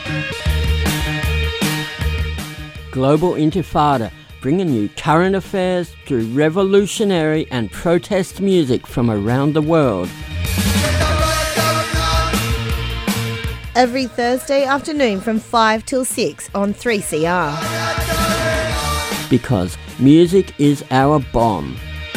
Global Intifada, bringing you current affairs through revolutionary and protest music from around the world. Every Thursday afternoon from 5 till 6 on 3CR. Because music is our bomb.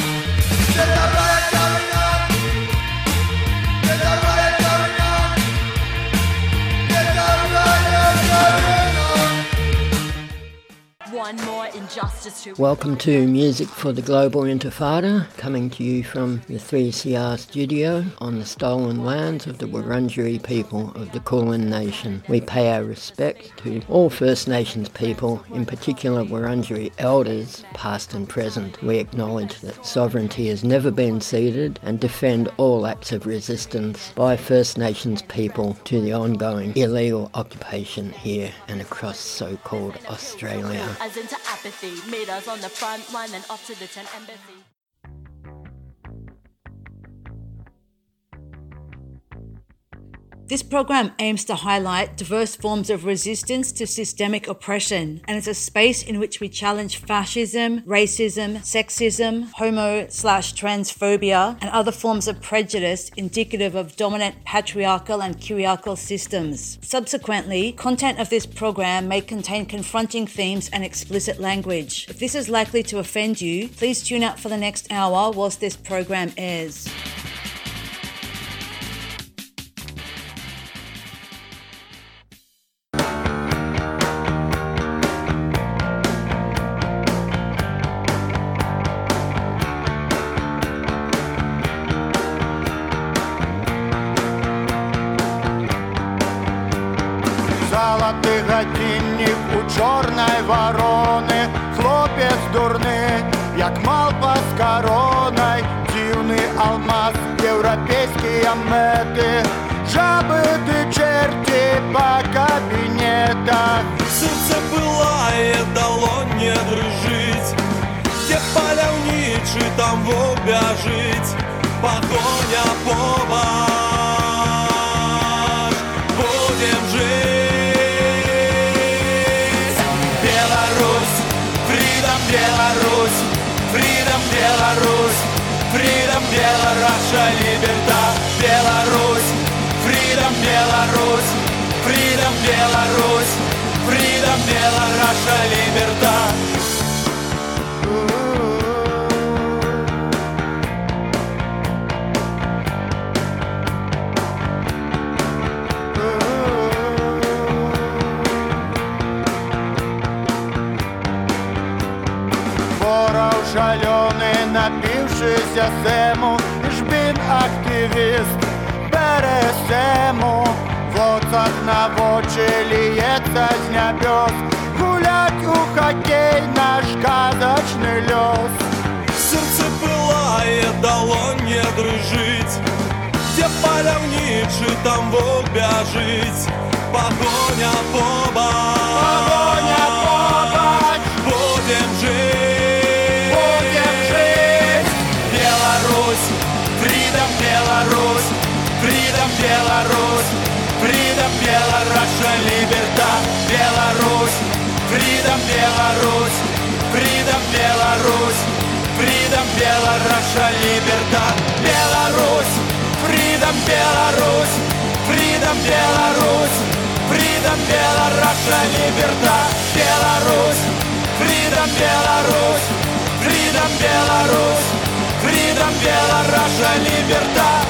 Welcome to Music for the Global Intifada, coming to you from the 3CR studio on the stolen lands of the Wurundjeri people of the Kulin Nation. We pay our respect to all First Nations people, in particular Wurundjeri elders, past and present. We acknowledge that sovereignty has never been ceded and defend all acts of resistance by First Nations people to the ongoing illegal occupation here and across so-called Australia. As into apathy, made us on the front line and off to the 10 embassy. This program aims to highlight diverse forms of resistance to systemic oppression, and it's a space in which we challenge fascism, racism, sexism, homo/transphobia, and other forms of prejudice indicative of dominant patriarchal and curiarchal systems. Subsequently, content of this program may contain confronting themes and explicit language. If this is likely to offend you, please tune out for the next hour whilst this program airs. Золотий годинник у чорної ворони, хлопець дурний, як малпа з короною, дивний алмаз, європейські мети, жаби ти черти по кабінетах. Серце пилає, долоння дрижить, де паляўнічы, там вобяжить, погоня побач, будем жить. Беларусь, freedom, Беларусь, freedom, Беларусь, libertad, Беларусь, freedom, Беларусь, freedom, Беларусь, freedom, Беларусь, libertad. Шальоний, напившийся сему, жбін-активіст бере сему, в оцах на очі ліється з небес, гулять у хоккей наш казочний льос. Серце пилає, долоння дрижить, де паляўнічы, там вок бяжить, погоня побач, будем жить. Беларусь, freedom, Беларусь, freedom, Беларусь, libertad, Беларусь, freedom, Беларусь, freedom, Беларусь, freedom, Беларусь, libertad, Беларусь, freedom, Беларусь, freedom, Беларусь, freedom, Беларусь, libertad, Беларусь, freedom, Беларусь, freedom, Беларусь. Freedom, Беларусь, libertad.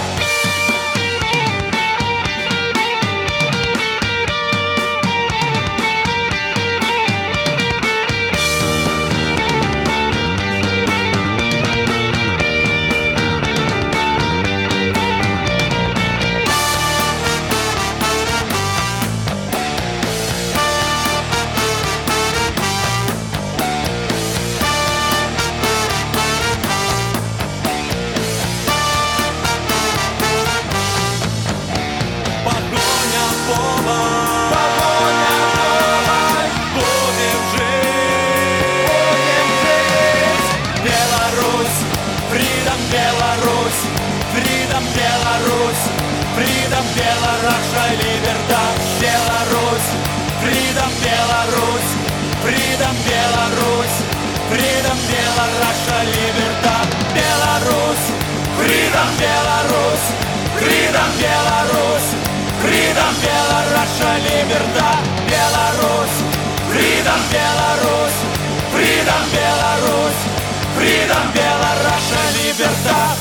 Беларусь, freedom, Беларусь, libertad, Беларусь, Freedom Belarus, Freedom Белорussia, Libertad Belarus, Freedom Belarus, Freedom Belarus, Freedom Белорусsia, Libertad Belarus, Freedom Belarus, Freedom Belarus, Freedom Белорусsia, Libertad.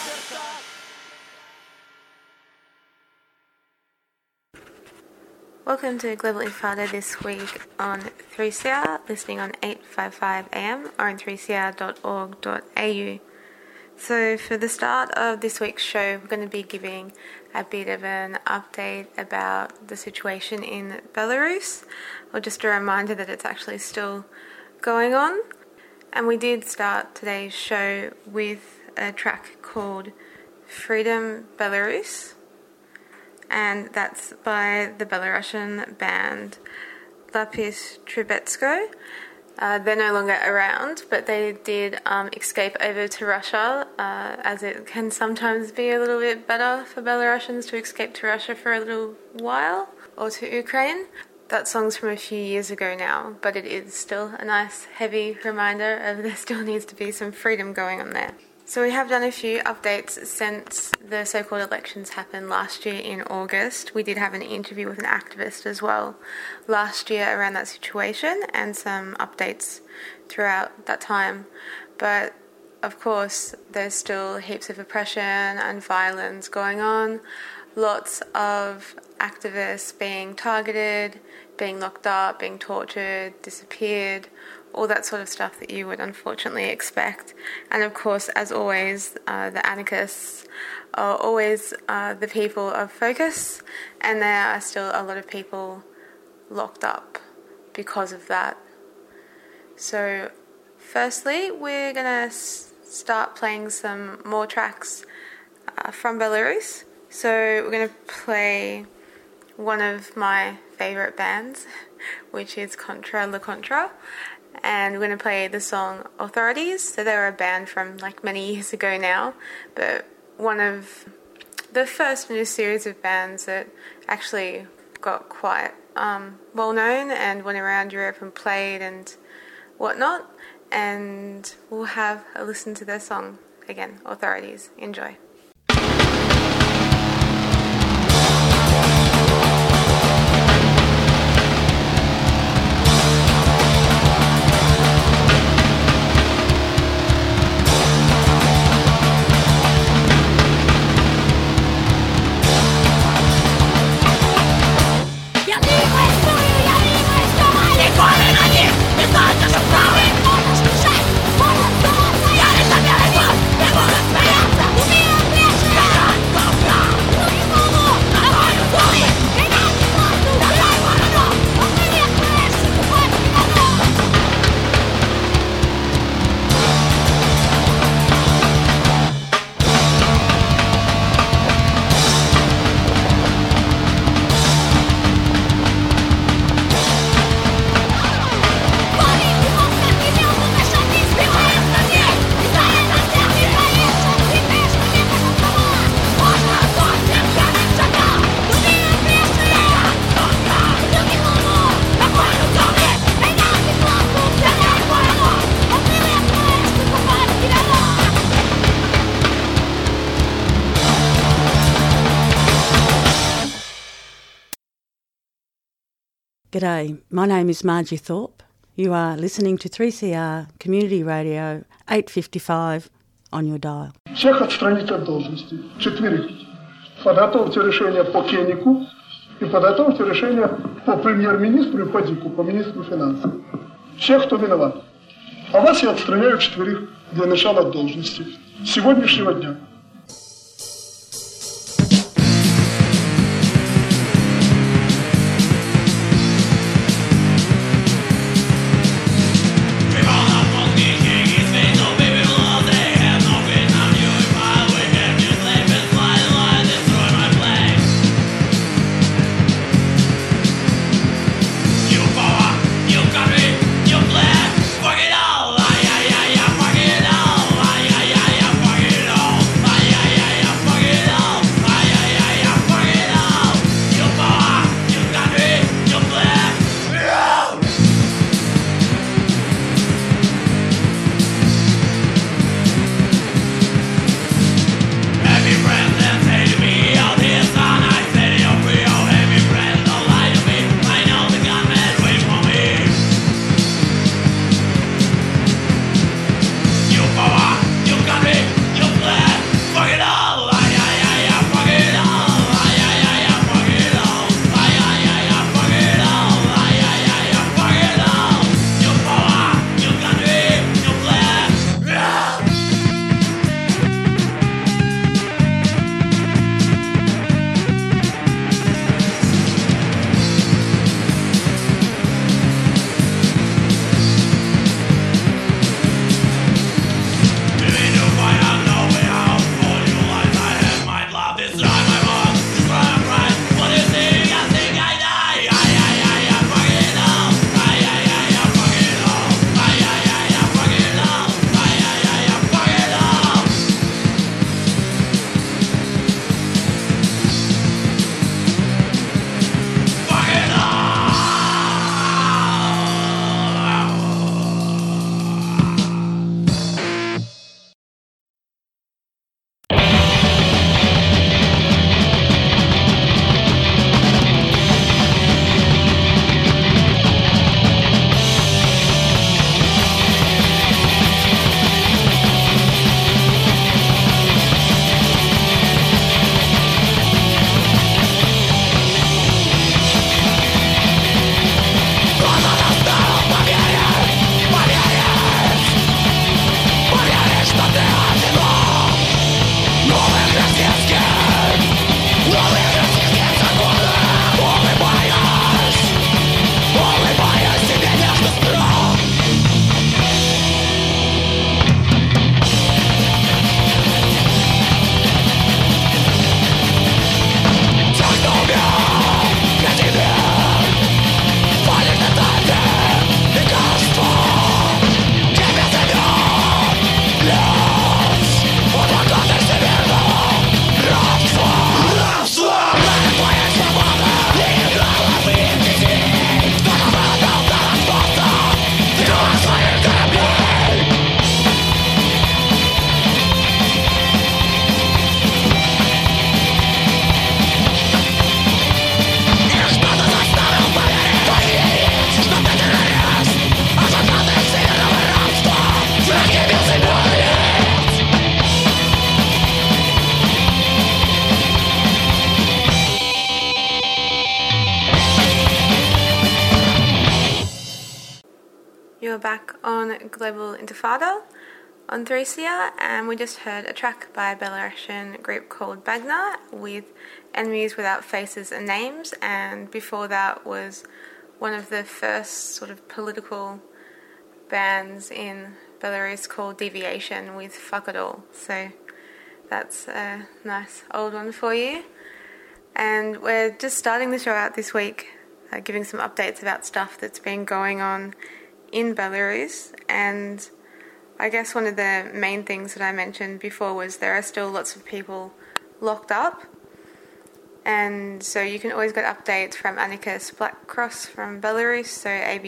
Welcome to Global Intifada this week on 3CR, listening on 855 AM or on 3cr.org.au. So for the start of this week's show, we're going to be giving a bit of an update about the situation in Belarus, or just a reminder that it's actually still going on. And we did start today's show with a track called Freedom Belarus, and that's by the Belarusian band Lapis Trubetskoy. They're no longer around, but they did escape over to Russia, as it can sometimes be a little bit better for Belarusians to escape to Russia for a little while, or to Ukraine. That song's from a few years ago now, but it is still a nice heavy reminder of there still needs to be some freedom going on there. So we have done a few updates since the so-called elections happened last year in August. We did have an interview with an activist as well last year around that situation, and some updates throughout that time. But of course, there's still heaps of oppression and violence going on. Lots of activists being targeted, being locked up, being tortured, disappeared, all that sort of stuff that you would unfortunately expect. And of course, as always, the anarchists are always the people of focus, and there are still a lot of people locked up because of that. So firstly, we're going to start playing some more tracks from Belarus. So we're going to play one of my favourite bands, which is Contra La Contra, and we're going to play the song Authorities. So they were a band from like many years ago now, but one of the first in a series of bands that actually got quite well known and went around Europe and played and whatnot. And we'll have a listen to their song again, Authorities. Enjoy. G'day, my name is Margie Thorpe. You are listening to 3CR Community Radio 855 on your dial. Всех отстранить от должности. 4. Подготовьте решение по Кенику и подготовьте решение по премьер-министру и по Дику, по министру финансов. Всех, кто виноват. А вас я отстраняю 4 для начала должности. С сегодняшнего дня. Fuck it all, You're back on Global Intifada on 3CR, and we just heard a track by a Belarusian group called Bagna with Enemies Without Faces and Names, and before that was one of the first sort of political bands in Belarus called Deviation with Fuck It All. So that's a nice old one for you. And we're just starting the show out this week, giving some updates about stuff that's been going on in Belarus. And I guess one of the main things that I mentioned before was there are still lots of people locked up. And so you can always get updates from Anarchist Black Cross from Belarus, so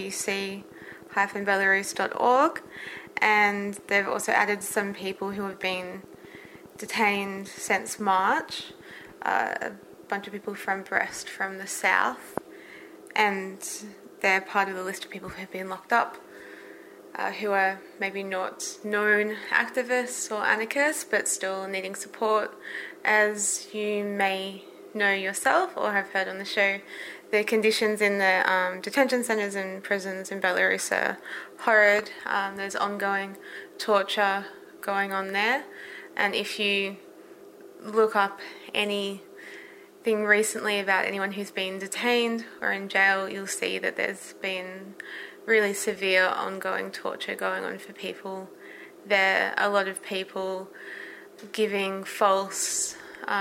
abc-belarus.org. And they've also added some people who have been detained since March, a bunch of people from Brest from the south, and they're part of the list of people who have been locked up, who are maybe not known activists or anarchists, but still needing support. As you may know yourself or have heard on the show, the conditions in the detention centres and prisons in Belarus are horrid. There's ongoing torture going on there, and if you look up anything recently about anyone who's been detained or in jail, you'll see that there's been really severe ongoing torture going on for people there. A lot of people giving false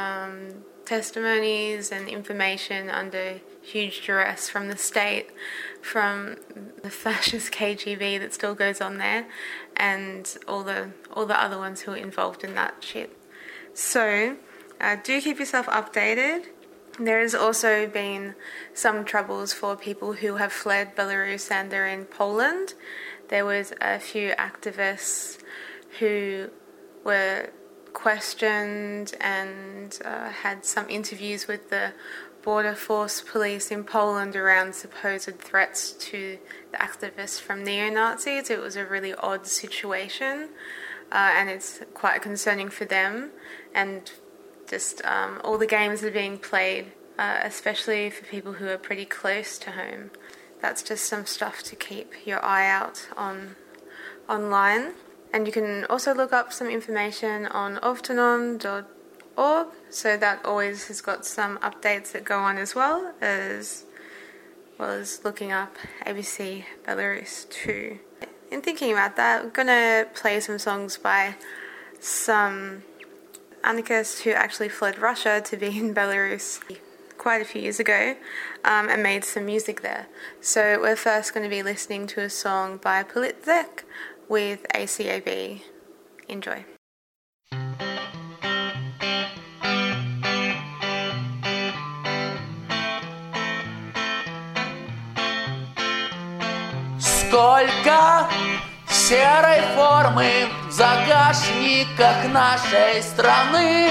testimonies and information under huge duress from the state, from the fascist KGB that still goes on there, and all the other ones who are involved in that shit. So do keep yourself updated. There has also been some troubles for people who have fled Belarus and they're in Poland. There was a few activists who were questioned and had some interviews with the border force police in Poland around supposed threats to the activists from neo-Nazis. It was a really odd situation, and it's quite concerning for them, and just all the games that are being played, especially for people who are pretty close to home. That's just some stuff to keep your eye out on online. And you can also look up some information on ovtonon.org, so that always has got some updates that go on as well as looking up ABC Belarus too. In thinking about that, I'm going to play some songs by some anarchists who actually fled Russia to be in Belarus quite a few years ago, and made some music there. So we're first going to be listening to a song by Politzek with ACAB. Enjoy. Сколько серой формы в загашниках нашей страны.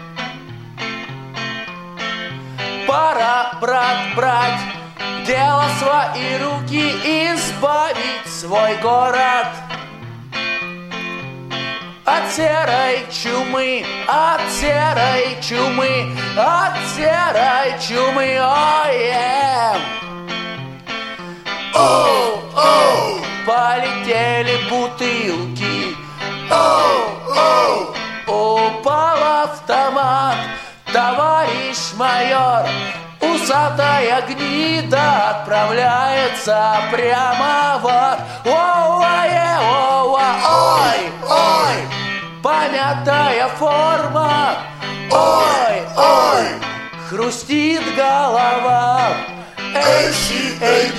Пора, брат, брать дело в свои руки и избавить свой город от серой чумы, от серой чумы, от серой чумы. Ой, оу, полетели бутылки. Оу, упал автомат, товарищ майор. Усатая гнида отправляется прямо в ад. Ой, помятая форма. Ой, хрустит голова. ACAB,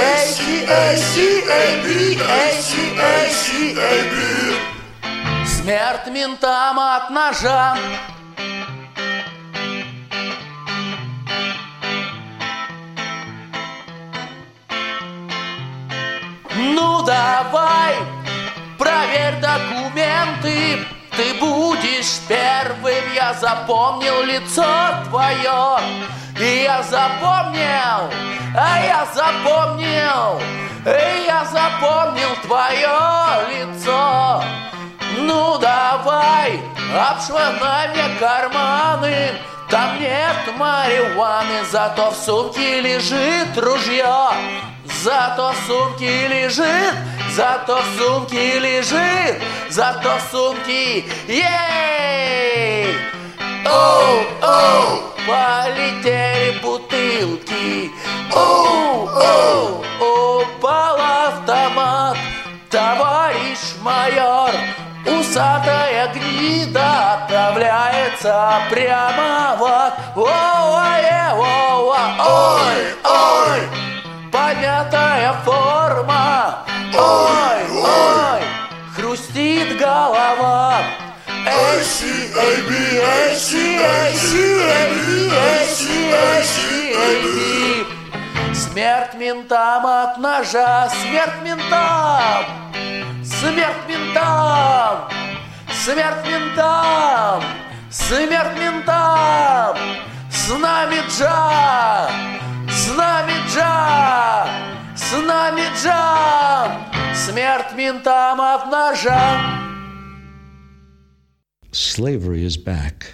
ACAB, ACAB. Смерть ментам от ножа. Ну давай, проверь документы, ты будешь первым. Я запомнил лицо твое, и я запомнил, я запомнил твое лицо. Ну давай, обшвырнай мне карманы, там нет марихуаны, зато в сумке лежит ружье. Зато в сумке лежит зато в сумке лежит, зато в сумке ей! Оу-оу, полетели бутылки. Оу-оу, упал автомат. Товарищ майор, усатая гнида отправляется прямо в ад. Ой-ой, поднятая форма. Ой-ой, хрустит голова. Смерть ментам от ножа, смерть ментам, смерть ментам, смерть ментам, смерть ментам. С нами Джа, с нами Джа, с нами Джа, смерть ментам от ножа. Slavery is back.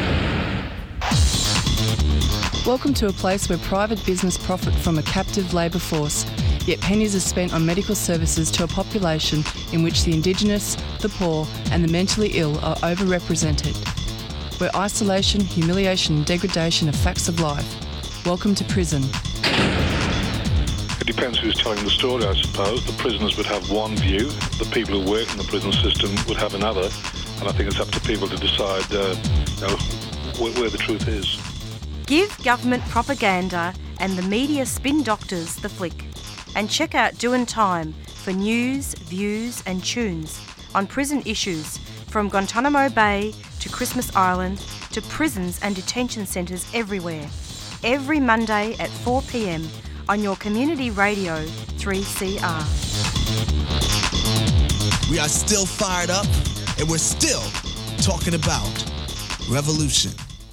Welcome to a place where private business profit from a captive labour force, yet pennies are spent on medical services to a population in which the Indigenous, the poor and the mentally ill are overrepresented. Where isolation, humiliation and degradation are facts of life. Welcome to prison. It depends who's telling the story, I suppose. The prisoners would have one view, the people who work in the prison system would have another, and I think it's up to people to decide where the truth is. Give government propaganda and the media spin doctors the flick. And check out Doin' Time for news, views and tunes on prison issues from Guantanamo Bay to Christmas Island to prisons and detention centres everywhere. Every Monday at 4 p.m. on your community radio 3CR. We are still fired up and we're still talking about revolution.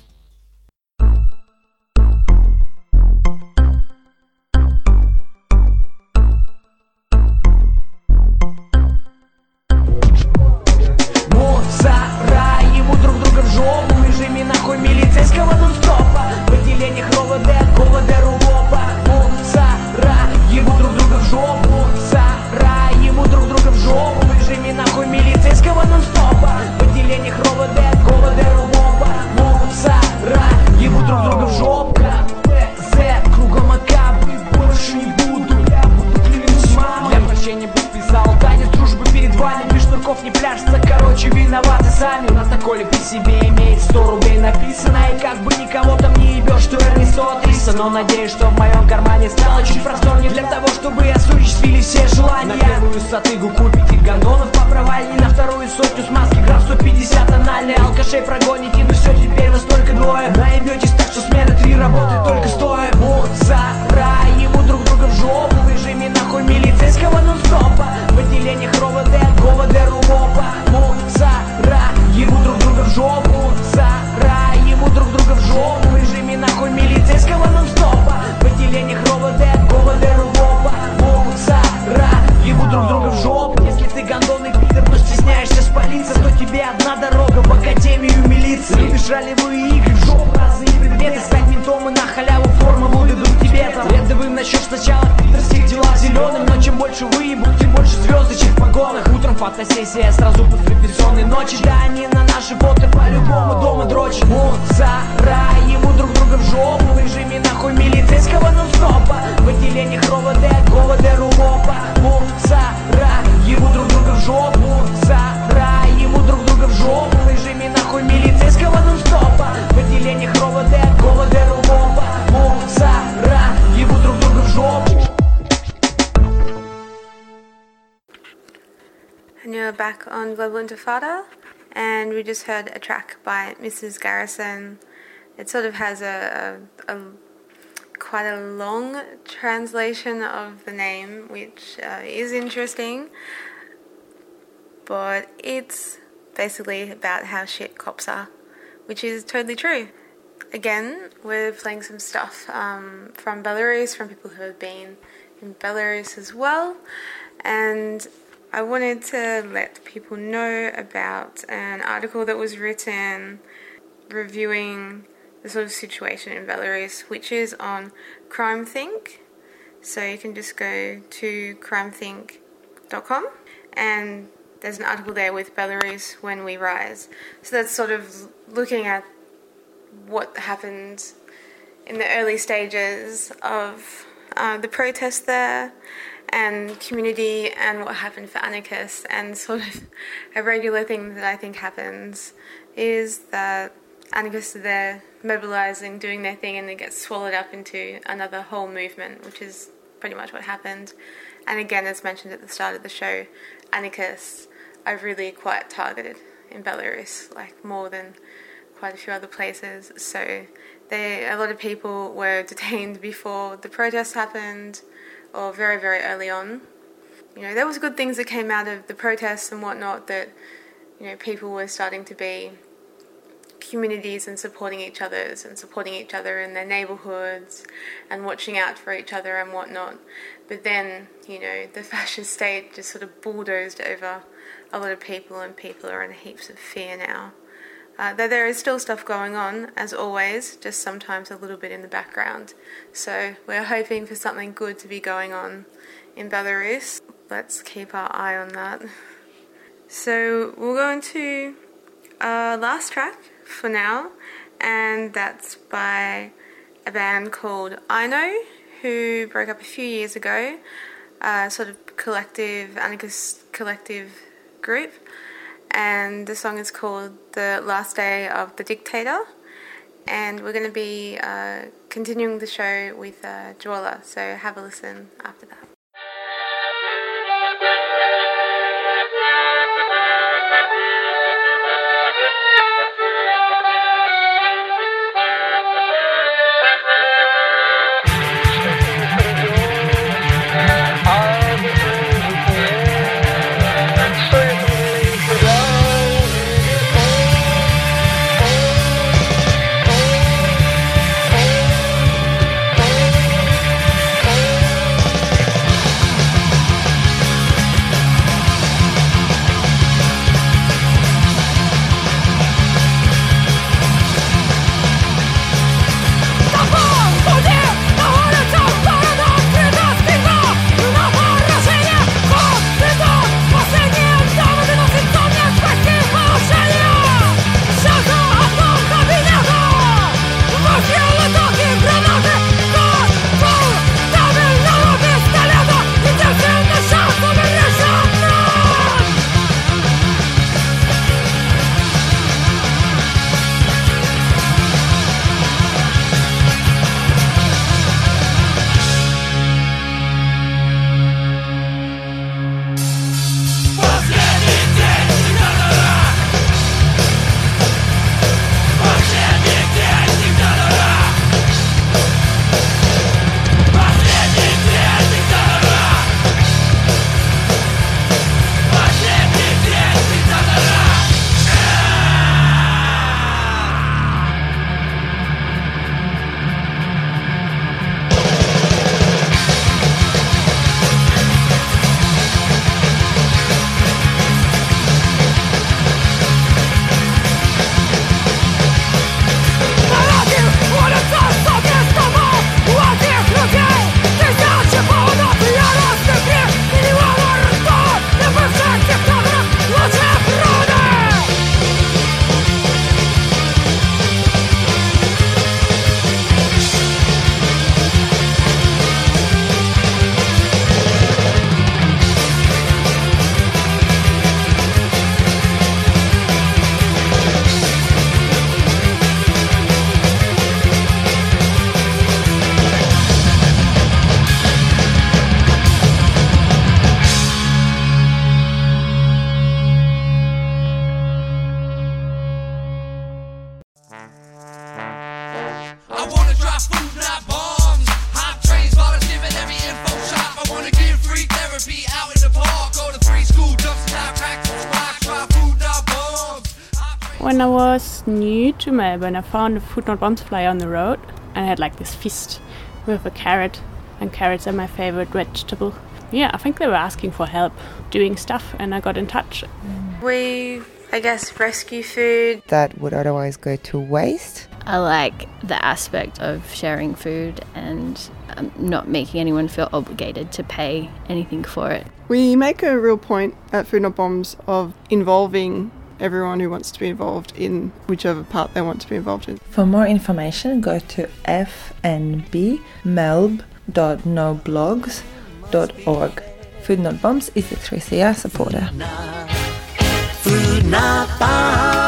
Мусора ему друг друга в жопу, в режиме нахуй милицейского нон-стопа, в отделениях РОВД, ГУВД, РУВОПа. Мусора ему друг друга в жопу, мусора ему друг друга в жопу, в режиме нахуй милицейского нон-стопа, в отделениях РОВД, ГУВД, РУВОПа. Мусора ему друг друга в жопу. КПЗ, кругом АК, больше не буду, я буду клянусь мамой. Для прощения подписал танец дружбы перед вами, без шнурков не пляшется, короче виноваты сами. У нас на коле при себе имеет 100 рублей написано, и как бы никого там не ебешь, что верный 130. Но надеюсь, что в моем кармане стало чуть просторнее для того, чтобы осуществили все желания. На первую сатыгу купите гондонов по провальне, на вторую сотню смазки грамм 150 анальной. Алкашей прогоните, ну все, теперь вас только двое. Наебетесь так, что смена 3 работает только стоя. Мусора ему друг друга в жопу, в режиме нахуй милицейского нон-стопа, в отделениях РОВД, ГУВД, РУВОПа. Мусора ему друг друга в жопу, мусора ему друг друга в жопу, в режиме нахуй милицейского нон-стопа, в отделениях РОВД, ГУВД, РУВОПа. Мусора ему друг друга в жопу. Если ты гондонный пидор, но стесняешься спалиться, то тебе одна дорога в академию милиции. Любишь ролевые игры, в жопу разные предметы, стать ментом и на халяву формулу выдадут тебе там. Рядовым начнешь сначала в питерских делах зеленым, но чем больше выебут, тем больше звездочек в погонах. Утром фотосессия, сразу после бессонной ночи. Да они на наши фото по-любому дома дрочат. Мусора ему друг друга в жопу, в режиме нахуй милицейского нон-стопа, в отделениях РОВД, ГУВД, РУВОПа. Мусора ему друг друга в жопу, мусора ему друг друга в жопу, в режиме нахуй милицейского нон-стопа, в отделениях РОВД, ГУВД, РУВОПа. Мусора ему друг друга в жопу. And you're back on Global Intifada, and we just heard a track by Mrs. Garrison. It sort of has a quite a long translation of the name, which is interesting, but it's basically about how shit cops are, which is totally true. Again, we're playing some stuff from Belarus, from people who have been in Belarus as well, and I wanted to let people know about an article that was written reviewing the sort of situation in Belarus, which is on CrimeThink. So you can just go to crimethink.org.au belarus.com, and there's an article there with Belarus When We Rise. So that's sort of looking at what happened in the early stages of the protest there and community, and what happened for anarchists. And sort of a regular thing that I think happens is that anarchists are there mobilising, doing their thing, and it gets swallowed up into another whole movement, which is pretty much what happened. And again, as mentioned at the start of the show, anarchists are really quite targeted in Belarus, like more than quite a few other places. So a lot of people were detained before the protests happened, or very, very early on. You know, there was good things that came out of the protests and whatnot, that, you know, people were starting to be communities and supporting each other in their neighbourhoods and watching out for each other and whatnot. But then, you know, the fascist state just sort of bulldozed over a lot of people, and people are in heaps of fear now. Though there is still stuff going on, as always, just sometimes a little bit in the background. So we're hoping for something good to be going on in Belarus. Let's keep our eye on that. So we'll go into our last track for now, and that's by a band called I Know, who broke up a few years ago, sort of anarchist collective group. And the song is called The Last Day of the Dictator. And we're going to be continuing the show with Dwola, so have a listen after that. When I was new to Melbourne, I found a Food Not Bombs flyer on the road, and I had like this fist with a carrot, and carrots are my favorite vegetable. Yeah, I think they were asking for help doing stuff, and I got in touch. We, I guess, rescue food that would otherwise go to waste. I like the aspect of sharing food and not making anyone feel obligated to pay anything for it. We make a real point at Food Not Bombs of involving everyone who wants to be involved in whichever part they want to be involved in. For more information, go to fnbmelb.noblogs.org. Food Not Bombs is a 3CR supporter. Food Not Bombs.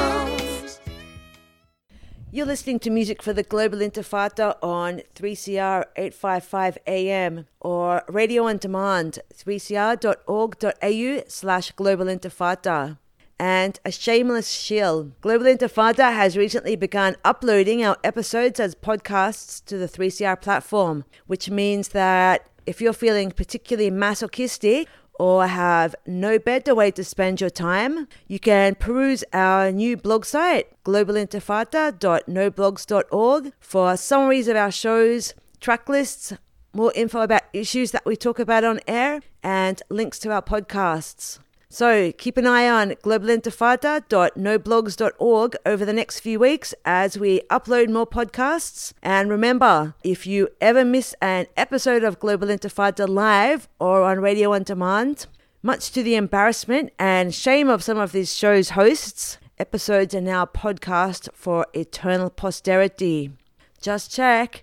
You're listening to Music for the Global Intifada on 3CR 855 AM or radio on demand 3cr.org.au/Global Intifada. And a shameless shill. Global Intifada has recently begun uploading our episodes as podcasts to the 3CR platform, which means that if you're feeling particularly masochistic or have no better way to spend your time, you can peruse our new blog site, globalintifada.noblogs.org, for summaries of our shows, track lists, more info about issues that we talk about on air, and links to our podcasts. So keep an eye on globalintifada.noblogs.org over the next few weeks as we upload more podcasts. And remember, if you ever miss an episode of Global Intifada live or on radio on demand, much to the embarrassment and shame of some of these shows' hosts, episodes are now podcast for eternal posterity. Just check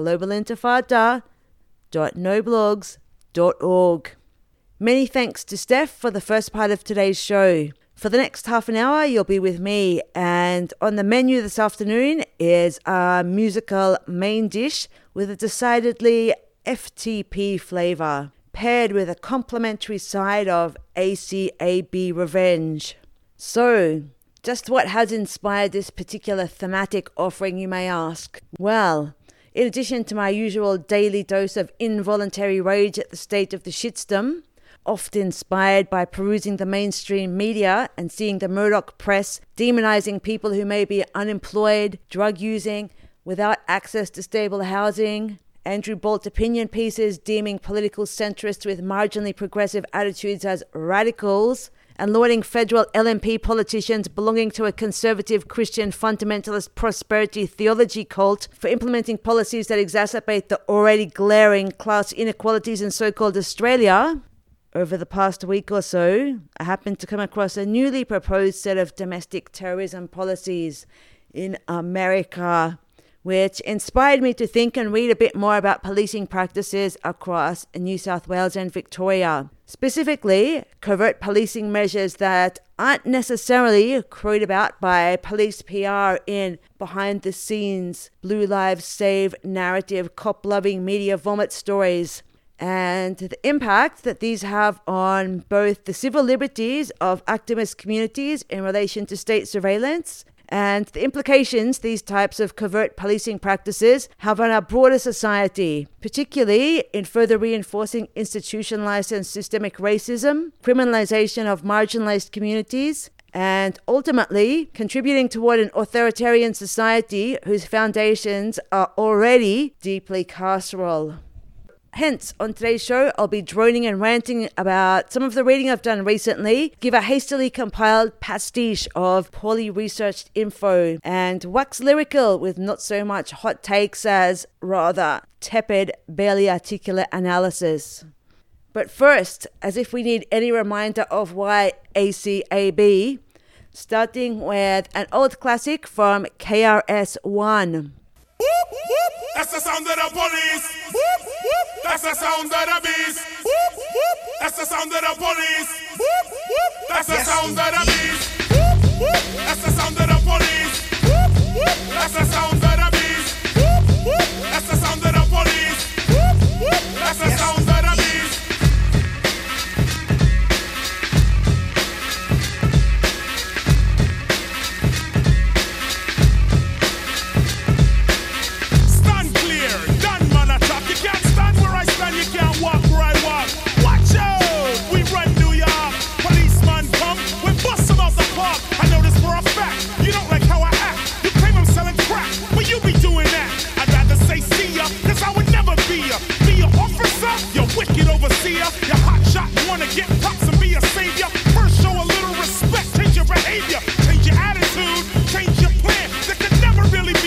globalintifada.noblogs.org. Many thanks to Steph for the first part of today's show. For the next half an hour, you'll be with me, and on the menu this afternoon is a musical main dish with a decidedly FTP flavour, paired with a complimentary side of ACAB revenge. So, just what has inspired this particular thematic offering, you may ask? Well, in addition to my usual daily dose of involuntary rage at the state of the shitstorm, often inspired by perusing the mainstream media and seeing the Murdoch press demonising people who may be unemployed, drug using, without access to stable housing, Andrew Bolt opinion pieces deeming political centrists with marginally progressive attitudes as radicals, and lauding federal LNP politicians belonging to a conservative Christian fundamentalist prosperity theology cult for implementing policies that exacerbate the already glaring class inequalities in so-called Australia. Over the past week or so, I happened to come across a newly proposed set of domestic terrorism policies in America, which inspired me to think and read a bit more about policing practices across New South Wales and Victoria. Specifically, covert policing measures that aren't necessarily crowed about by police PR in behind-the-scenes, Blue Lives Save narrative, cop-loving media vomit stories, and the impact that these have on both the civil liberties of activist communities in relation to state surveillance and the implications these types of covert policing practices have on our broader society, particularly in further reinforcing institutionalized and systemic racism, criminalization of marginalized communities, and ultimately contributing toward an authoritarian society whose foundations are already deeply carceral. Hence, on today's show, I'll be droning and ranting about some of the reading I've done recently, give a hastily compiled pastiche of poorly researched info, and wax lyrical with not so much hot takes as rather tepid, barely articulate analysis. But first, as if we need any reminder of why ACAB, starting with an old classic from KRS-One. That's the sound of the police. That's the sound of the beast. That's the sound of the police. That's the sound of the beast. That's the sound of the police. That's the sound of the beast. That's the sound of the police. That's the sound of the beast. You can't walk where I walk. Watch out! We run New York. Policeman come, we bust them out the park. I know this for a fact. You don't like how I act. You claim I'm selling crack, but you be doing that. I'd rather say see ya, cause I would never be ya. Be your officer, you wicked overseer. You hot shot, wanna get props and be a savior. First show a little respect, change your behavior. Change your attitude, change your plan. There could never really be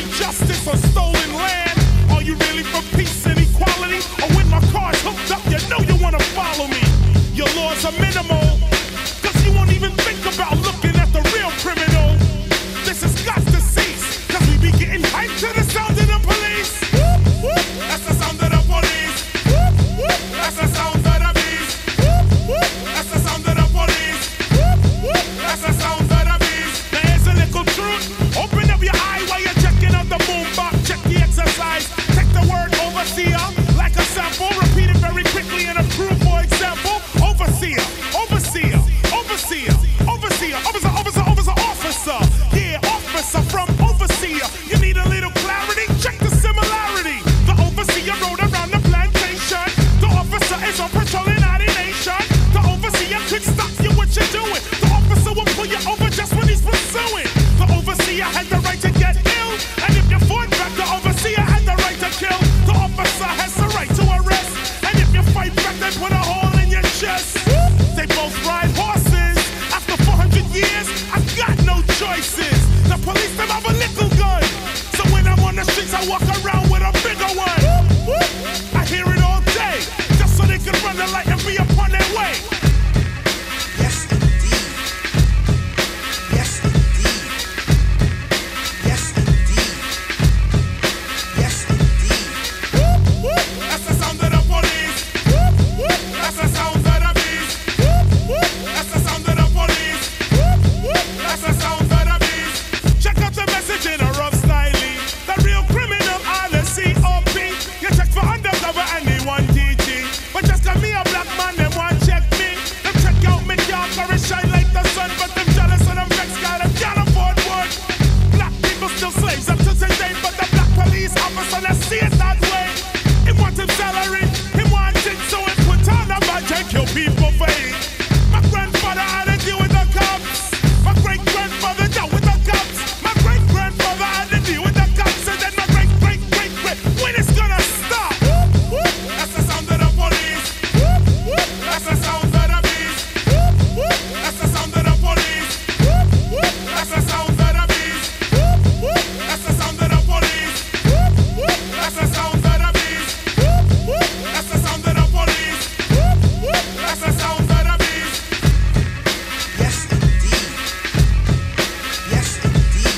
are minimal. Cause you won't even think about looking at the real criminal. This has got to cease, cause we be getting hyped to the sound of the police. Whoop, whoop. That's the sound of the police. Whoop, whoop. That's the sound of the beast. Whoop, whoop. That's the sound of the police. Whoop, whoop. That's the sound of the beast. Now here's a little truth. Open up your eye while you're checking out the boombox. Check the exercise. Take the word overseer like a sample. Repeat it very quickly in a crew, for example. Overseer, overseer, overseer, overseer, officer, officer, officer, officer. Yeah, officer from overseer. You need a little clarity? Check the similarity. The overseer rode around the plantation. The officer is on patrol in our nation. The overseer could stop you what you're doing. The officer will pull you over just when he's pursuing. The overseer had the right to get ill, and if you fought back, the overseer had the right to kill. The officer has the right to arrest, and if you fight back, they put a hole in your chest. They both ride horses. After 400 years, I've got no choices. The police, them have a little gun, so when I'm on the streets, I walk around with a bigger one. I hear it all day, just so they can run the light and be upon their way. Yes, indeed. Yes, indeed. Yes, indeed. Yes, indeed. Whoop, whoop. That's the sound of the police. Whoop, whoop. That's the sound of the beast. Whoop, whoop. That's the sound of the police. Whoop, whoop. That's the sound of the beast. Check out the message in a rough style. The real criminal on the COP. You check for undercover and they want DG. But just got me a black man, they want check me. Them check out me car, for it shine like the sun. But them jealous and them vex, got them can't afford one. Black people still slaves up to today. But the black police officer, let's see it that way. He want him salary, he want it, so he put on a badge and kill people for it. My grandfather had to deal with the cops. My great-grandfather dealt with the cops. My great-grandfather had to deal with the cops. And then my great-great-great-great, when it's gonna stop? Whoop, whoop. That's the sound of the police. Whoop, whoop. That's the sound of the beast. Whoop, whoop. That's the sound of the police. Whoop, whoop. That's the sound of the beast. Whoop, whoop. That's the sound of the police. Whoop, whoop. That's the sound of the beast. Whoop, whoop. That's the sound of the police. Whoop, whoop. That's the sound of the beast. Yes, indeed. Yes, indeed.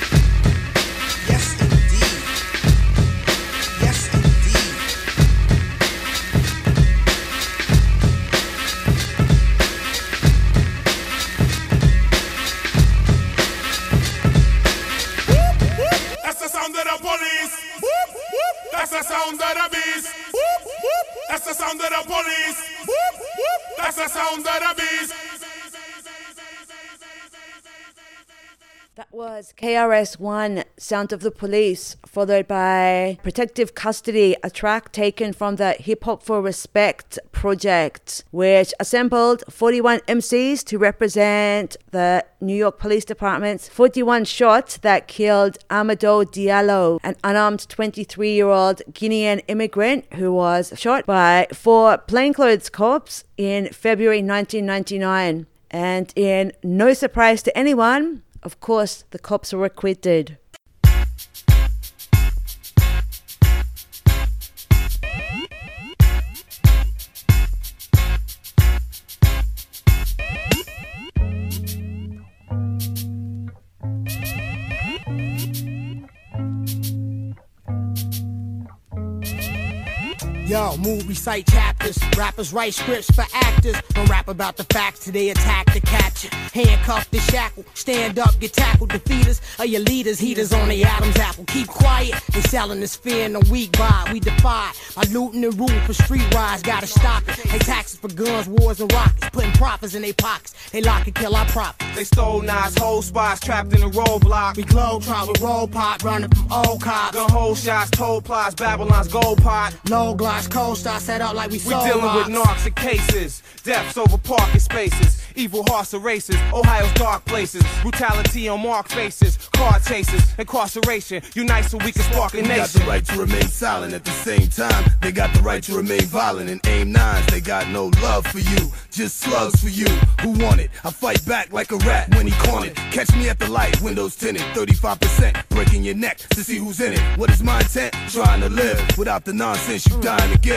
Yes, indeed. Yes, indeed. That's the sound of the police. Whoop, whoop. That's the sound of the beast. Whoop, whoop. That's the sound of the police. Whoop, whoop. That's the sound of the beast. That was KRS-One, Sound of the Police, followed by Protective Custody, a track taken from the Hip Hop for Respect project, which assembled 41 MCs to represent the New York Police Department's 41 shots that killed Amadou Diallo, an unarmed 23-year-old Guinean immigrant who was shot by 4 plainclothes cops in February 1999. And in no surprise to anyone, of course, the cops were acquitted. Yo, move, recite chapters. Rappers write scripts for actors. Don't rap about the facts till they attack the capture. Handcuff the shackle. Stand up, get tackled. Defeaters are your leaders. Heaters on the Adam's apple. Keep quiet. They selling this fear in a weak vibe. We defy by looting and rule for street rides. Gotta stop it. They taxes for guns, wars, and rockets. Putting profits in their pockets. They lock and kill our profits. They stole knives, whole spots, trapped in a roadblock. We globe trot with roll pot, running from old cops. Gun hole shots, toll plots, Babylon's gold pot. Low gloss, cold star set up like we sold dealing rocks. with narcs and cases. Deaths over parking spaces. Evil hearts of races. Ohio's dark places. Brutality on marked faces. Car chases. Incarceration. Unite so we can spark a nation. They got the right to remain silent at the same time. They got the right to remain violent and aim nines. They got no love for you. Just slugs for you. Who want it? I fight back like a rat when he cornered. Catch me at the light. Windows tinted. 35%. Breaking your neck to see who's in it. What is my intent? Trying to live without the nonsense you dying to give.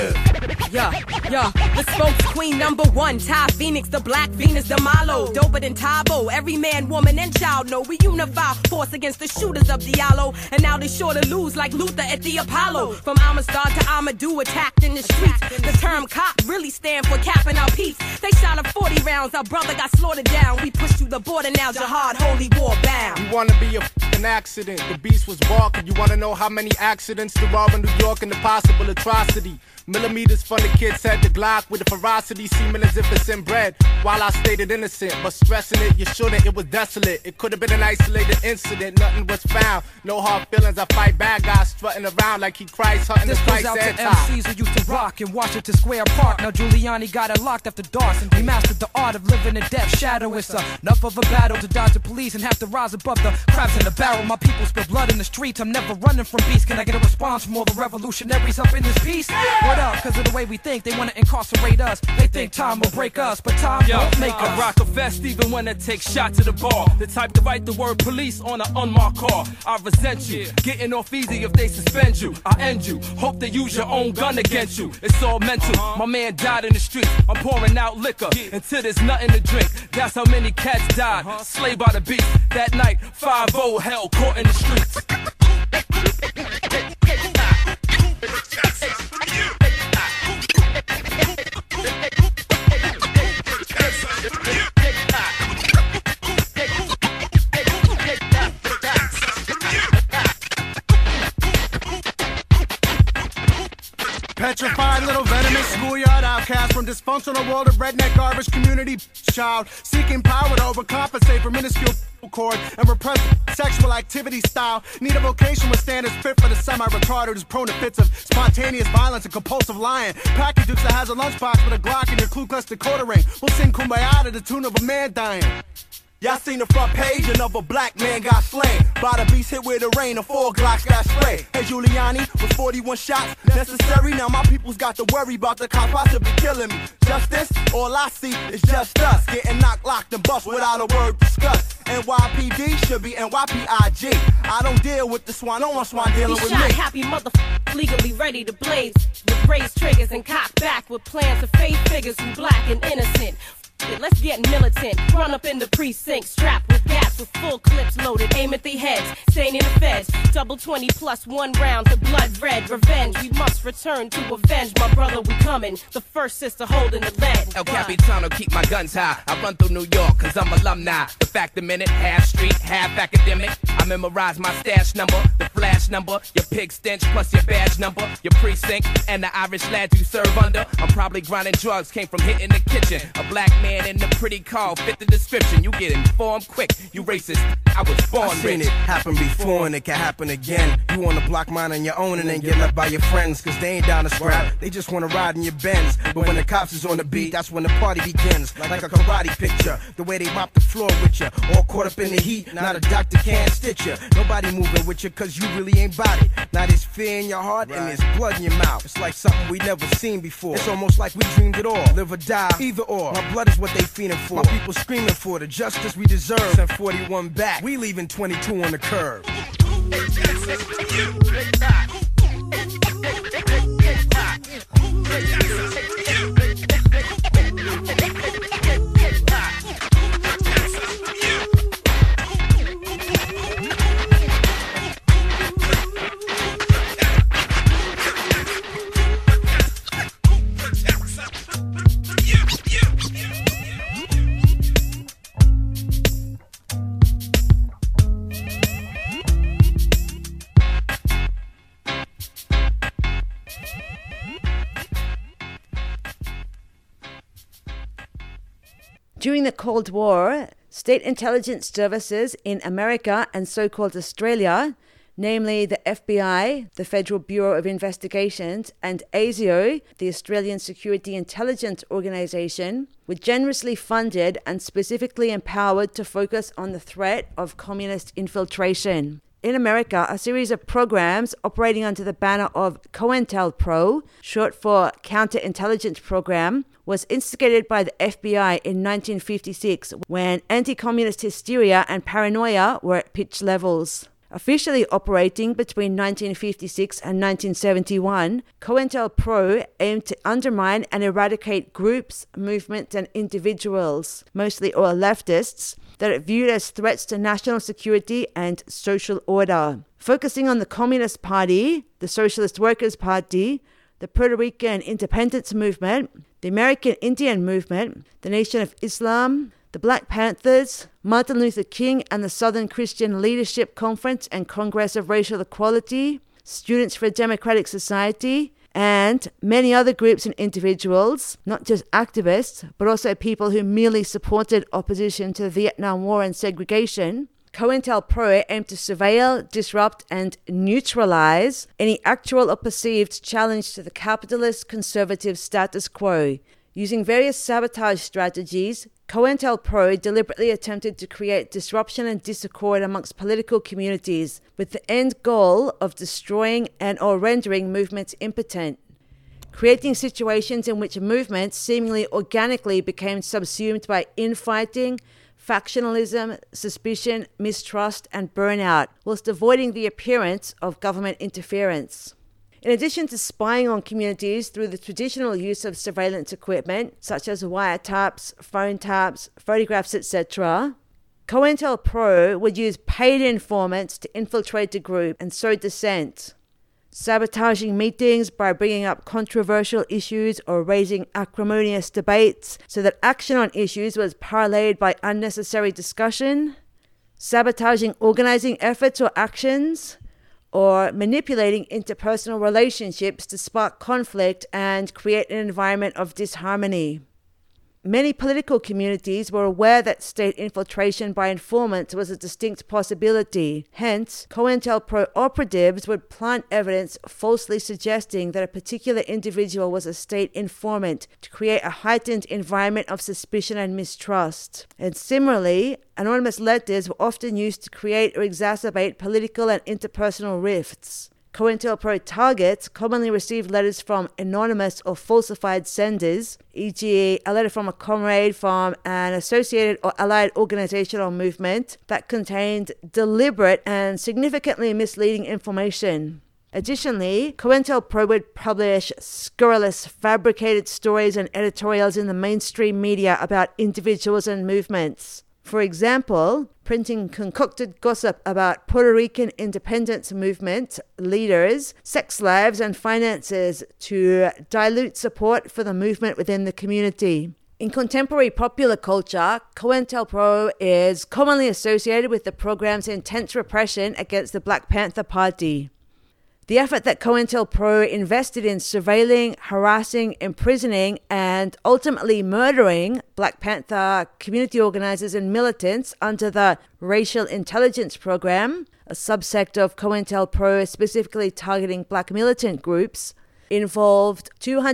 Yeah, the spokes queen number one, Ty Phoenix, the Black Venus, the Malo, doper than Tabo. Every man, woman, and child know we unify force against the shooters of Diallo. And now they sure to lose like Luther at the Apollo. From Amistad to Amadou, attacked in the streets. The term cop really stand for capping our peace. They shot up 40 rounds, our brother got slaughtered down. We pushed through the border now, jihad, holy war bound. You wanna be a f***ing accident, the beast was barking. You wanna know how many accidents there are in New York and the possible atrocity. Millimeters from the kid's head, the Glock with the ferocity seeming as if it's inbred. While I stated innocent, but stressing it, you shouldn't, it was desolate. It could have been an isolated incident, nothing was found. No hard feelings, I fight bad guys strutting around like he Christ, hunting the Christ out anti. to MCs who used to rock in Washington Square Park. Now Giuliani got it locked after dark, and he mastered the art of living in death's shadow. It's enough of a battle to dodge the police and have to rise above the crabs in the barrel. My people spill blood in the streets, I'm never running from beasts. Can I get a response from all the revolutionaries up in this piece? What up? Cause of the way we think, they wanna incarcerate us. They think time will break us, but time won't make us. I rock a vest even when it takes shots to the bar. The type to write the word police on an unmarked car. I resent you, getting off easy if they suspend you. I end you, hope they use your own gun against you. It's all mental, my man died in the street. I'm pouring out liquor until there's nothing to drink. That's how many cats died, slayed by the beast. That night, 5-0 hell caught in the streets. Petrified little venomous schoolyard outcast from dysfunctional world of redneck garbage community child seeking power to overcompensate for minuscule chord and repress sexual activity style. Need a vocation with standards fit for the semi-retarded who's prone to fits of spontaneous violence and compulsive lying. Package dukes that has a lunchbox with a Glock and your Ku Klux decoder ring. We'll sing Kumbaya to the tune of a man dying. Y'all seen the front page, another black man got slain by the beast hit with the rain, and 4 Glocks got sprayed. Hey Giuliani, with 41 shots necessary, now my people's got to worry about the cops possibly killing me. Justice, all I see is just us getting knocked, locked, and bust without a word discussed. NYPD should be NYPIG. I don't deal with the swine, no one swine dealing with me. Shot happy motherfucker, legally ready to blaze with raised triggers and cock back with plans to fade figures who black and innocent. Let's get militant, run up in the precinct, strapped with gas with full clips loaded, aim at their heads, staying in the feds, double 20 plus 1 round to blood red, revenge, we must return to avenge, my brother we coming, the first sister holding the lead. El Capitano, keep my guns high, I run through New York cause I'm alumni, the fact a minute, half street, half academic, I memorize my stash number, the flash number, your pig stench plus your badge number, your precinct, and the Irish lad you serve under, I'm probably grinding drugs, came from hitting the kitchen, a black man in the pretty car fit the description. You get informed quick, you racist. I was born I've seen rich. it happen before and it can happen again. You wanna block mine on your own and then get left by your friends, cause they ain't down to scrap, they just wanna ride in your Benz. But when the cops is on the beat, that's when the party begins. Like a karate picture, the way they mop the floor with you, all caught up in the heat, not a doctor can't stitch you. Nobody moving with you cause you really ain't bout it. Now there's fear in your heart and there's blood in your mouth. It's like something we never seen before. It's almost like we dreamed it all. Live or die, either or. My blood is what they feeding for. My people screaming for the justice we deserve. Send 41 back. We leaving 22 on the curb. During the Cold War, state intelligence services in America and so-called Australia, namely the FBI, the Federal Bureau of Investigations, and ASIO, the Australian Security Intelligence Organisation, were generously funded and specifically empowered to focus on the threat of communist infiltration. In America, a series of programs operating under the banner of COINTELPRO, short for Counterintelligence Program, was instigated by the FBI in 1956 when anti-communist hysteria and paranoia were at pitch levels. Officially operating between 1956 and 1971, COINTELPRO aimed to undermine and eradicate groups, movements and individuals, mostly all leftists, that it viewed as threats to national security and social order. Focusing on the Communist Party, the Socialist Workers' Party, the Puerto Rican Independence Movement, the American Indian Movement, the Nation of Islam, the Black Panthers, Martin Luther King and the Southern Christian Leadership Conference and Congress of Racial Equality, Students for a Democratic Society, and many other groups and individuals, not just activists, but also people who merely supported opposition to the Vietnam War and segregation, COINTELPRO aimed to surveil, disrupt, and neutralize any actual or perceived challenge to the capitalist conservative status quo. Using various sabotage strategies, COINTELPRO deliberately attempted to create disruption and discord amongst political communities, with the end goal of destroying and or rendering movements impotent, creating situations in which movements seemingly organically became subsumed by infighting, factionalism, suspicion, mistrust, and burnout, whilst avoiding the appearance of government interference. In addition to spying on communities through the traditional use of surveillance equipment, such as wiretaps, phone taps, photographs, etc., COINTELPRO would use paid informants to infiltrate the group and sow dissent, sabotaging meetings by bringing up controversial issues or raising acrimonious debates so that action on issues was parlayed by unnecessary discussion, sabotaging organizing efforts or actions, or manipulating interpersonal relationships to spark conflict and create an environment of disharmony. Many political communities were aware that state infiltration by informants was a distinct possibility. Hence, COINTELPRO operatives would plant evidence falsely suggesting that a particular individual was a state informant to create a heightened environment of suspicion and mistrust. And similarly, anonymous letters were often used to create or exacerbate political and interpersonal rifts. COINTELPRO targets commonly received letters from anonymous or falsified senders, e.g. a letter from a comrade from an associated or allied organization or movement that contained deliberate and significantly misleading information. Additionally, COINTELPRO would publish scurrilous, fabricated stories and editorials in the mainstream media about individuals and movements. For example, printing concocted gossip about Puerto Rican independence movement leaders, sex slaves, and finances to dilute support for the movement within the community. In contemporary popular culture, COINTELPRO is commonly associated with the program's intense repression against the Black Panther Party. The effort that COINTELPRO invested in surveilling, harassing, imprisoning, and ultimately murdering Black Panther community organizers and militants under the Racial Intelligence Program, a subsect of COINTELPRO specifically targeting Black militant groups, involved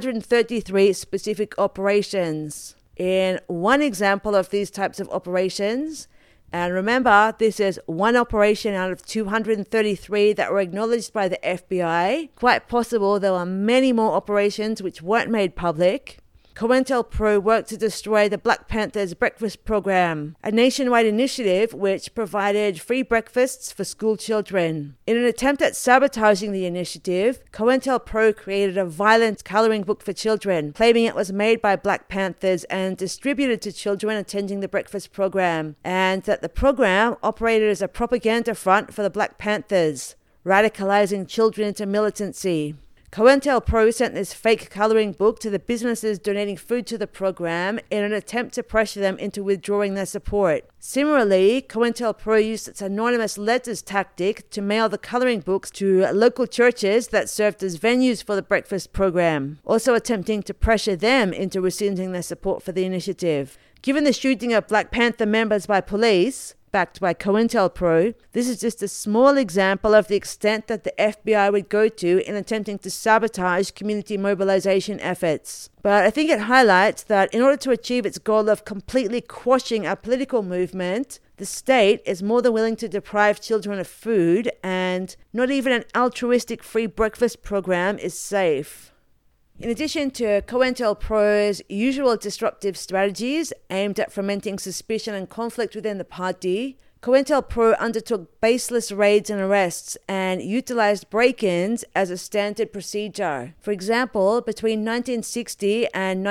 233 specific operations. In one example of these types of operations, and remember, this is one operation out of 233 that were acknowledged by the FBI. Quite possible there were many more operations which weren't made public. COINTELPRO worked to destroy the Black Panthers Breakfast Program, a nationwide initiative which provided free breakfasts for school children. In an attempt at sabotaging the initiative, COINTELPRO created a violent coloring book for children, claiming it was made by Black Panthers and distributed to children attending the breakfast program, and that the program operated as a propaganda front for the Black Panthers, radicalizing children into militancy. COINTELPRO sent this fake coloring book to the businesses donating food to the program in an attempt to pressure them into withdrawing their support. Similarly, COINTELPRO used its anonymous letters tactic to mail the coloring books to local churches that served as venues for the breakfast program, also attempting to pressure them into rescinding their support for the initiative. Given the shooting of Black Panther members by police, backed by COINTELPRO, this is just a small example of the extent that the FBI would go to in attempting to sabotage community mobilization efforts. But I think it highlights that in order to achieve its goal of completely quashing a political movement, the state is more than willing to deprive children of food, and not even an altruistic free breakfast program is safe. In addition to COINTELPRO's usual disruptive strategies aimed at fomenting suspicion and conflict within the party, COINTELPRO undertook baseless raids and arrests and utilized break-ins as a standard procedure. For example, between 1960 and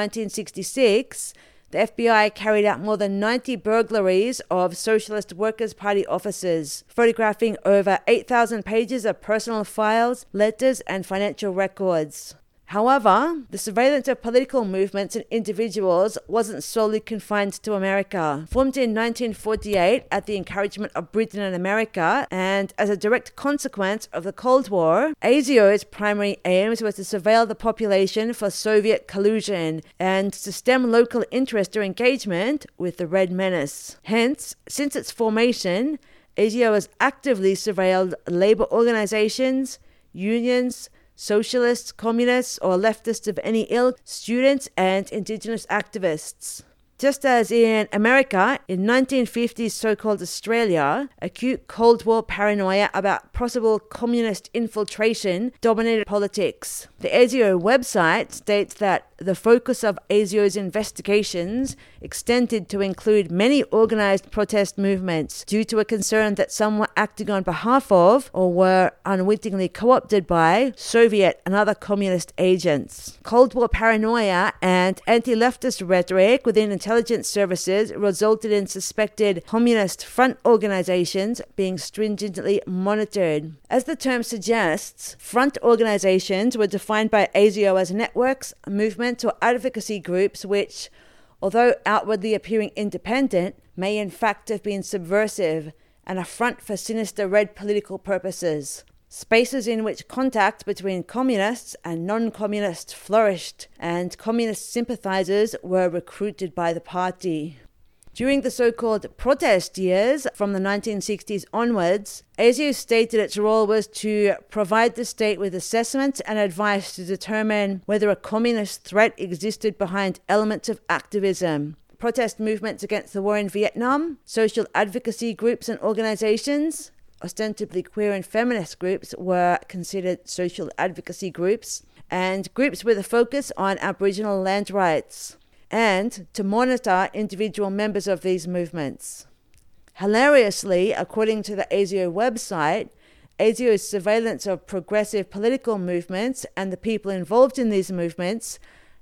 1966, the FBI carried out more than 90 burglaries of Socialist Workers' Party offices, photographing over 8,000 pages of personal files, letters, and financial records. However, the surveillance of political movements and individuals wasn't solely confined to America. Formed in 1948 at the encouragement of Britain and America, and as a direct consequence of the Cold War, ASIO's primary aims was to surveil the population for Soviet collusion and to stem local interest or engagement with the Red Menace. Hence, since its formation, ASIO has actively surveilled labor organizations, unions, socialists, communists, or leftists of any ilk, students, and indigenous activists. Just as in America, in 1950s so-called Australia, acute Cold War paranoia about possible communist infiltration dominated politics. The ASIO website states that the focus of ASIO's investigations extended to include many organized protest movements due to a concern that some were acting on behalf of or were unwittingly co-opted by Soviet and other communist agents. Cold War paranoia and anti-leftist rhetoric within intelligence services resulted in suspected communist front organizations being stringently monitored. As the term suggests, front organizations were defined by ASIO as networks, movements, or advocacy groups which, although outwardly appearing independent, may in fact have been subversive and a front for sinister red political purposes. Spaces in which contact between communists and non-communists flourished, and communist sympathizers were recruited by the party. During the so-called protest years from the 1960s onwards, ASIO stated its role was to provide the state with assessments and advice to determine whether a communist threat existed behind elements of activism. Protest movements against the war in Vietnam, social advocacy groups and organizations, ostensibly queer and feminist groups were considered social advocacy groups, and groups with a focus on Aboriginal land rights, and to monitor individual members of these movements. Hilariously, according to the ASIO website, ASIO's surveillance of progressive political movements and the people involved in these movements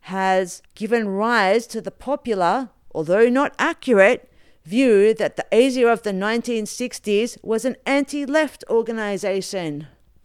has given rise to the popular, although not accurate, view that the ASIO of the 1960s was an anti-left organization.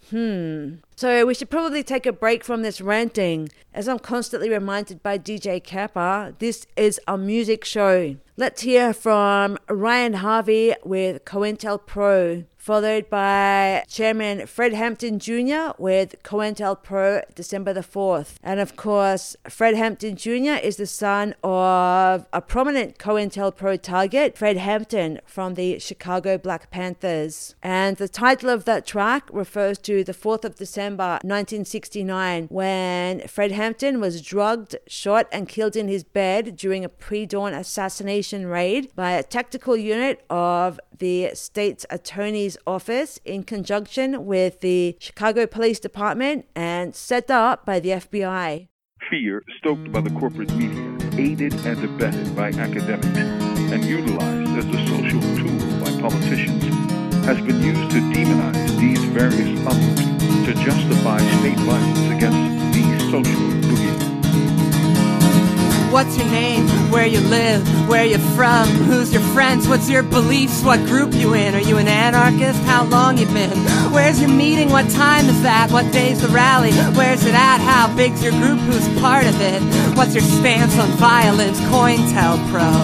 So we should probably take a break from this ranting. As I'm constantly reminded by DJ Kappa, this is a music show. Let's hear from Ryan Harvey with COINTELPRO, followed by Chairman Fred Hampton Jr. with COINTELPRO December the 4th. And of course, Fred Hampton Jr. is the son of a prominent COINTELPRO target, Fred Hampton from the Chicago Black Panthers. And the title of that track refers to the 4th of December 1969, when Fred Hampton was drugged, shot and killed in his bed during a pre-dawn assassination raid by a tactical unit of the state's attorney's office in conjunction with the Chicago Police Department and set up by the FBI. Fear stoked by the corporate media, aided and abetted by academics, and utilized as a social tool by politicians, has been used to demonize these various others to justify state violence against these social boogeymen. What's your name? Where you live? Where you from? Who's your friends? What's your beliefs? What group you in? Are you an anarchist? How long you been? Where's your meeting? What time is that? What day's the rally? Where's it at? How big's your group? Who's part of it? What's your stance on violence? COINTELPRO.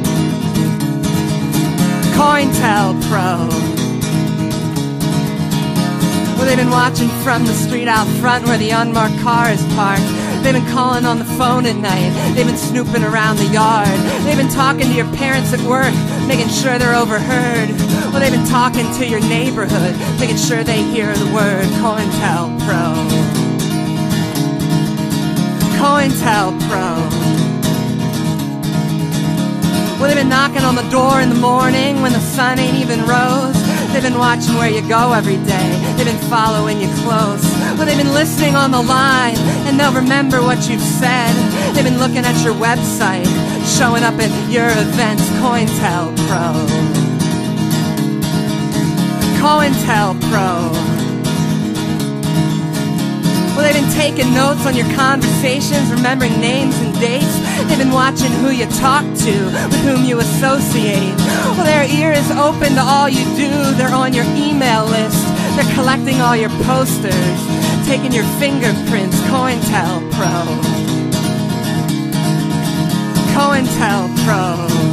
COINTELPRO. Well, they've been watching from the street out front where the unmarked car is parked. They've been calling on the phone at night. They've been snooping around the yard. They've been talking to your parents at work, making sure they're overheard. Well, they've been talking to your neighborhood, making sure they hear the word COINTELPRO. COINTELPRO. Well, they've been knocking on the door in the morning when the sun ain't even rose. They've been watching where you go every day. They've been following you close. Well, they've been listening on the line, and they'll remember what you've said. They've been looking at your website, showing up at your events. COINTELPRO. COINTELPRO. Well, they've been taking notes on your conversations, remembering names and dates. They've been watching who you talk to, with whom you associate. Well, their ear is open to all you do. They're on your email list. They're collecting all your posters, taking your fingerprints. COINTELPRO. COINTELPRO.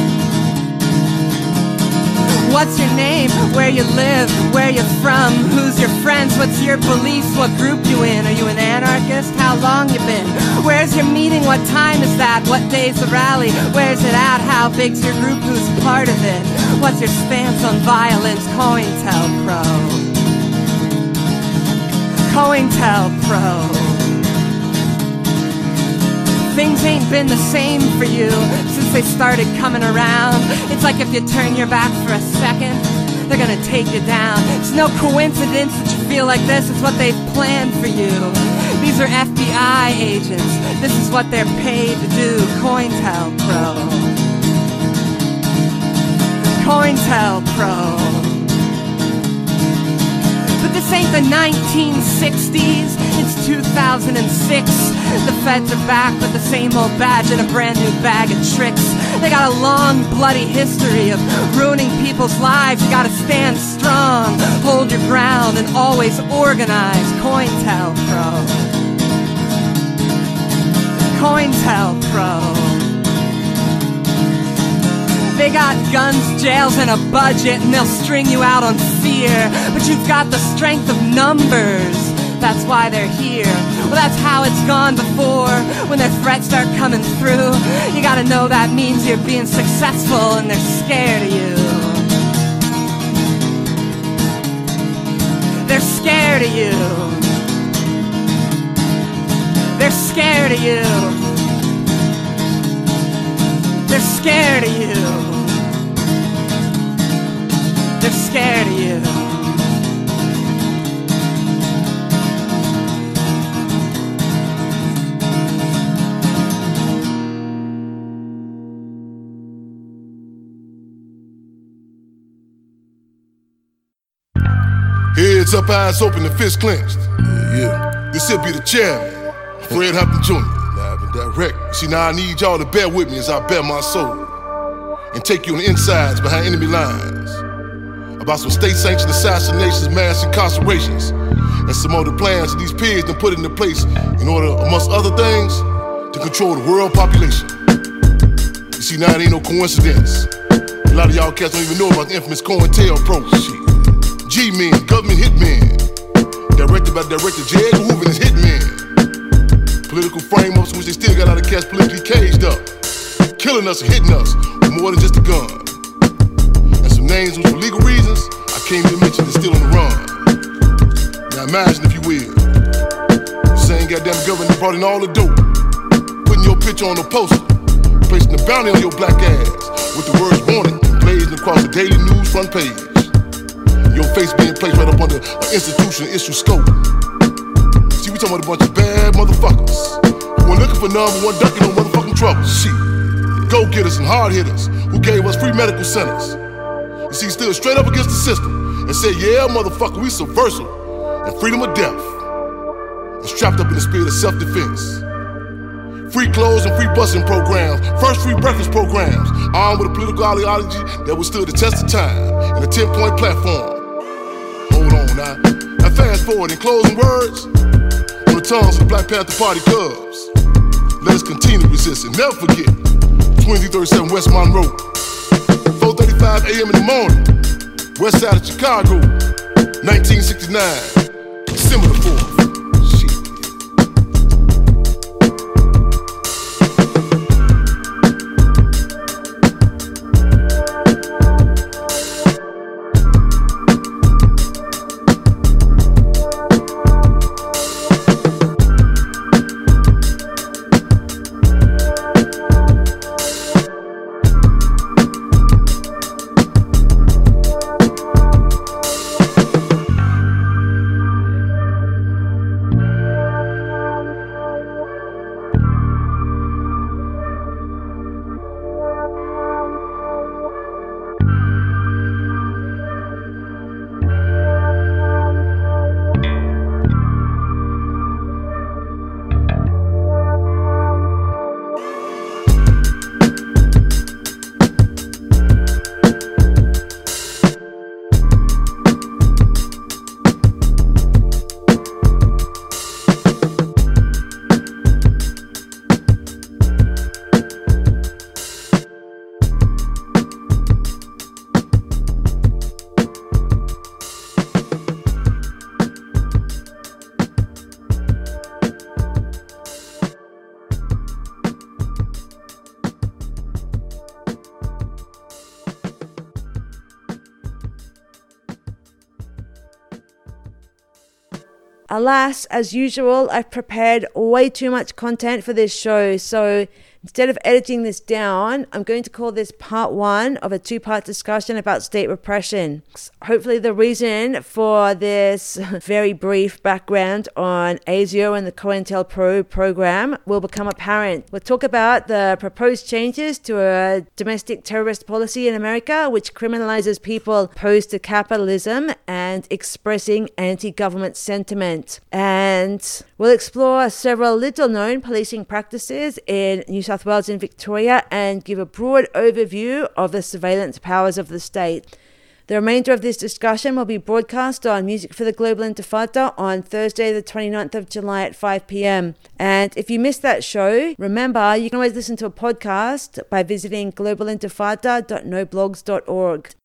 What's your name? Where you live? Where you from? Who's your friends? What's your beliefs? What group you in? Are you an anarchist? How long you been? Where's your meeting? What time is that? What day's the rally? Where's it at? How big's your group? Who's part of it? What's your stance on violence? COINTELPRO. COINTELPRO. Things ain't been the same for you since they started coming around. It's like if you turn your back for a second, they're gonna take you down. It's no coincidence that you feel like this. It's what they've planned for you. These are FBI agents. This is what they're paid to do. COINTELPRO. COINTELPRO. But this ain't the 1960s, it's 2006. The feds are back with the same old badge and a brand new bag of tricks. They got a long, bloody history of ruining people's lives. You gotta stand strong, hold your ground, and always organize. COINTELPRO. COINTELPRO. They got guns, jails, and a budget, and they'll string you out on fear. But you've got the strength of numbers. That's why they're here. Well, that's how it's gone before. When their threats start coming through, you gotta know that means you're being successful, and they're scared of you. They're scared of you. They're scared of you. They're scared of you. They're scared of you. Heads up, eyes open, and fists clenched. Yeah. This here be the chairman, Fred Hampton Jr., live and direct. See, now I need y'all to bear with me as I bear my soul and take you on the insides behind enemy lines about some state-sanctioned assassinations, mass incarcerations, and some other plans that these pigs done put into place in order, amongst other things, to control the world population. You see, now it ain't no coincidence. A lot of y'all cats don't even know about the infamous COINTELPRO shit. G-Men, government hitmen, directed by Director J. Edgar Hoover and his hitmen. Political frameworks in which they still got a lot of cats politically caged up, killing us and hitting us with more than just a gun. And some names which for legal reasons I can't even mention, they're still on the run. Now imagine, if you will, the same goddamn government that brought in all the dope, putting your picture on a poster, placing the bounty on your black ass with the words wanted blazing across the daily news front page. Your face being placed right up under an institutional issue scope. See, we talking about a bunch of bad motherfuckers who were looking for number one, ducking no motherfucking trouble. Shit. Go-getters and hard-hitters who gave us free medical centers. You see, stood straight up against the system and said, yeah, motherfucker, we subversive and freedom of death. And strapped up in the spirit of self-defense. Free clothes and free busing programs, first free breakfast programs, armed with a political ideology that withstood the test of time, and a 10-point platform. Hold on now. Now fast forward in closing words on the tongues of the Black Panther Party cubs. Let us continue to resist and never forget 2337 West Monroe, 4:35 a.m. in the morning, west side of Chicago, 1969, December the 4th. Alas, as usual, I've prepared way too much content for this show, so instead of editing this down, I'm going to call this part 1 of a 2-part discussion about state repression. Hopefully the reason for this very brief background on ASIO and the COINTELPRO program will become apparent. We'll talk about the proposed changes to a domestic terrorist policy in America, which criminalizes people opposed to capitalism and expressing anti-government sentiment. And we'll explore several little-known policing practices in New South Wales and Victoria and give a broad overview of the surveillance powers of the state. The remainder of this discussion will be broadcast on Music for the Global Intifada on Thursday the 29th of July at 5 p.m. And if you missed that show, remember you can always listen to a podcast by visiting globalintifada.noblogs.org.